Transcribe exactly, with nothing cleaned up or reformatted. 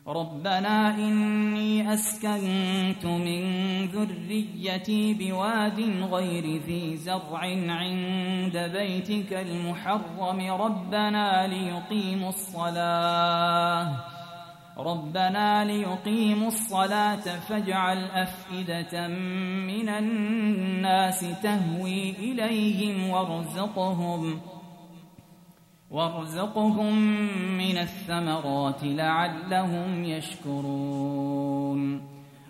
ربنا إني أسكنت من ذريتي بواد غير ذي زرع عند بيتك المحرم ربنا ليقيموا الصلاة ربنا ليقيموا الصلاة فاجعل أفئدة من الناس تهوي إليهم وارزقهم وارزقهم من الثمرات لعلهم يشكرون